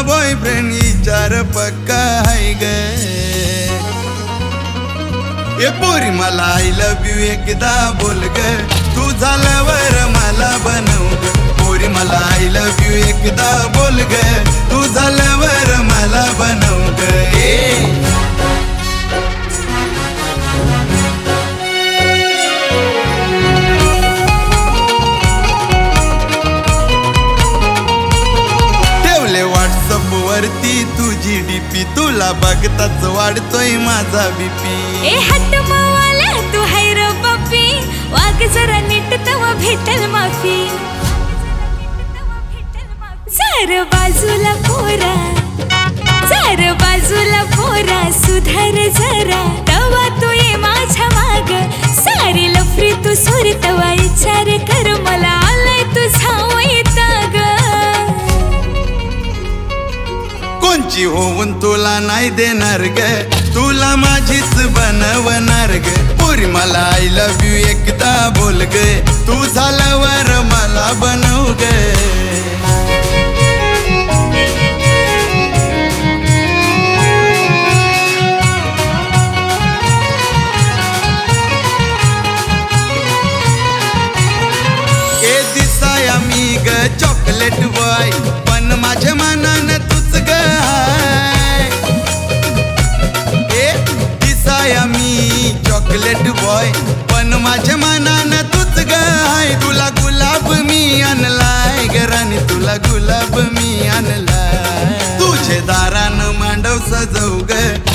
Boyfriend विचार पक्का आहे ग. ए पोरी मला आय लव्ह यू एकदा बोल ग, तू झाल्यावर मला बनव ग. पोरी मला आय लव्ह यू एकदा बोल ग, तू झाल्यावर मला बनव ग. ठेवले व्हॉट्सअप वरती तुझी डीपी, तुला बघताच वाढतोय माझा बीपी. ए हट मावाला तू हाय र पप्पी, वाग जरा नीट तवा भेटल माफी. जर बाजूला पोरा, जर बाजूला पोरा, सुधार जरा तवा तू ये माझ्या माग. सारी लफरी तू सोर तवा विचार कर, मला आलाय तुझा वैताग. कोणची होऊन तुला नाही देणार ग, तुला माझीच बनवणार ग. पोरी मला आय लव्ह यू एकदा बोल ग, तू झाल्यावर मला बनव ग. ए दिसाया मी ग चॉकलेट बॉय, पण माझ्या मनानं तूच ग हाय. ए दिसाया मी चॉकलेट बॉय, पण माझ्या मनानं तूच ग हाय. तुला गुलाब मी आणलाय ग राणी, तुला गुलाब मी आणलाय. तुझे दारानं मांडव सजवू ग,